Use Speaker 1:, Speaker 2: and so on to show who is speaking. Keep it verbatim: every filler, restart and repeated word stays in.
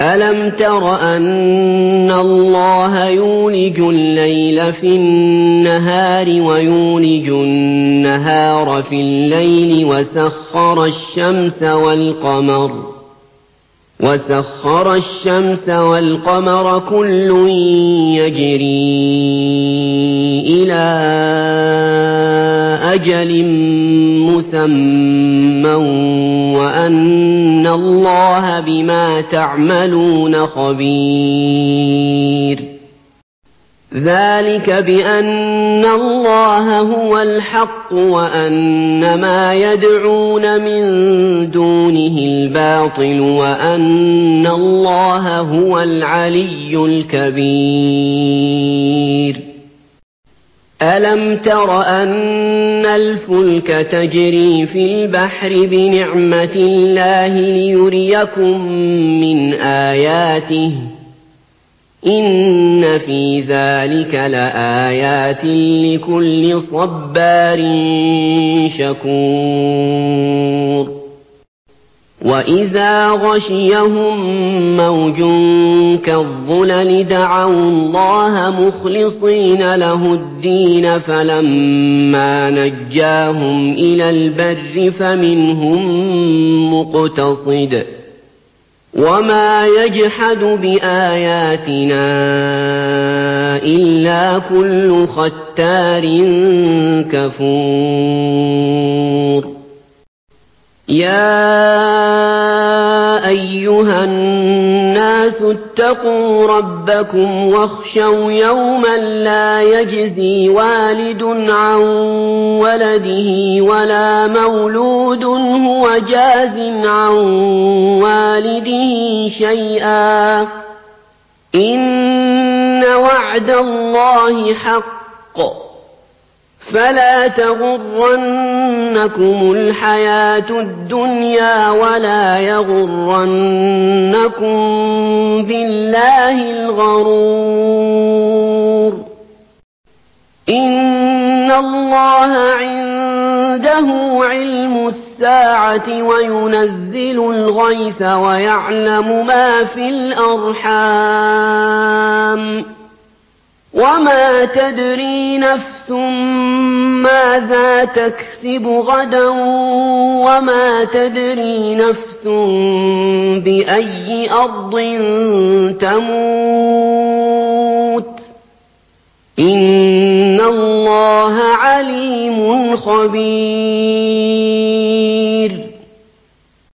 Speaker 1: أَلَمْ تَرَ أَنَّ اللَّهَ يُولِجُ اللَّيْلَ في النَّهَارِ وَيُولِجُ النَّهَارَ في اللَّيْلِ وَسَخَّرَ الشَّمْسَ وَالْقَمَرَ وَسَخَّرَ الشَّمْسَ وَالْقَمَرَ كُلٌّ يَجْرِي إِلَىٰ أَجَلٍ مُّسَمًّى وَأَنَّ اللَّهَ بِمَا تَعْمَلُونَ خَبِيرٌ ذَٰلِكَ بِأَنَّ اللَّهَ هُوَ الْحَقُّ وَأَنَّ مَا يَدْعُونَ مِن دُونِهِ الْبَاطِلُ وَأَنَّ اللَّهَ هُوَ الْعَلِيُّ الْكَبِيرُ أَلَمْ تَرَ أَنَّ الْفُلْكَ تَجْرِي فِي الْبَحْرِ بِنِعْمَتِ اللَّهِ لِيُرِيَكُم مِّنْ آيَاتِهِ ۚ إِنَّ فِي ذَٰلِكَ لَآيَاتٍ لِّكُلِّ صَبَّارٍ شَكُورٍ وَإِذَا غَشِيَهُم مَّوْجٌ كَالظُّلَلِ دَعَوُا اللَّهَ مُخْلِصِينَ لَهُ الدِّينَ فَلَمَّا نَجَّاهُمْ إِلَى الْبَرِّ فَمِنْهُم مُّقْتَصِدٌ ۚ وَمَا يَجْحَدُ بِآيَاتِنَا إِلَّا كُلُّ خَتَّارٍ كَفُورٍ يَا أَيُّهَا النَّاسُ اتَّقُوا رَبَّكُمْ وَاخْشَوْا يَوْمًا لَّا يَجْزِي وَالِدٌ عَن وَلَدِهِ وَلَا مَوْلُودٌ هُوَ جَازٍ عَن وَالِدِهِ شَيْئًا ۚ إِنَّ وَعْدَ اللَّهِ حَقٌّ ۖ فَلَا تَغُرَّنَّكُمُ الْحَيَاةُ الدُّنْيَا وَلَا يَغُرَّنَّكُم بِاللَّهِ الْغَرُورُ إِنَّ اللَّهَ عِندَهُ عِلْمُ السَّاعَةِ وَيُنَزِّلُ الْغَيْثَ وَيَعْلَمُ مَا فِي الْأَرْحَامِ ۖ وَمَا تَدْرِي نَفْسٌ مَّاذَا تَكْسِبُ غَدًا وَمَا تَدْرِي نَفْسٌ بِأَيِّ أَرْضٍ تَمُوتُ ۚ إِنَّ اللَّهَ عَلِيمٌ خَبِيرٌ